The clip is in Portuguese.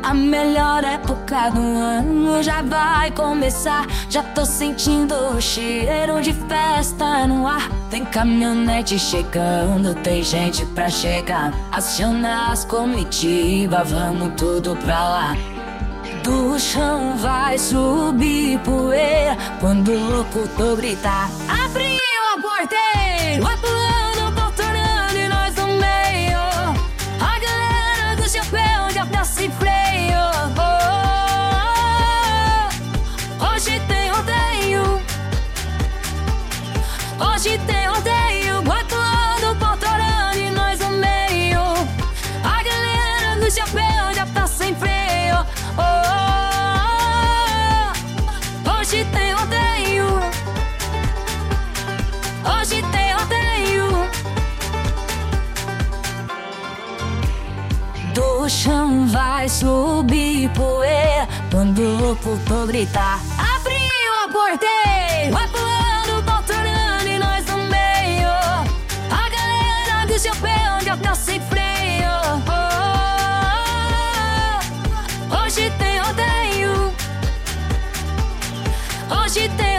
A melhor época do ano já vai começar. Já tô sentindo o cheiro de festa no ar. Tem caminhonete chegando, tem gente pra chegar. Aciona as comitivas, vamos tudo pra lá. Do chão vai subir poeira quando o locutor gritar: abriu a porteira, vai pulando, voltando e nós no meio. A galera do chapéu já tá sem freio. Hoje tem rodeio, hoje tem rodeio. Vai pulando, voltando e nós no meio. A galera do chapéu já tá sem freio. Hoje tem rodeio, hoje tem rodeio. Do chão vai subir poeira quando o locutor gritar: abriu a porteira, vai pulando, voltando e nós no meio. A galera do chapéu já tá sem freio. Hoje tem rodeio, hoje tem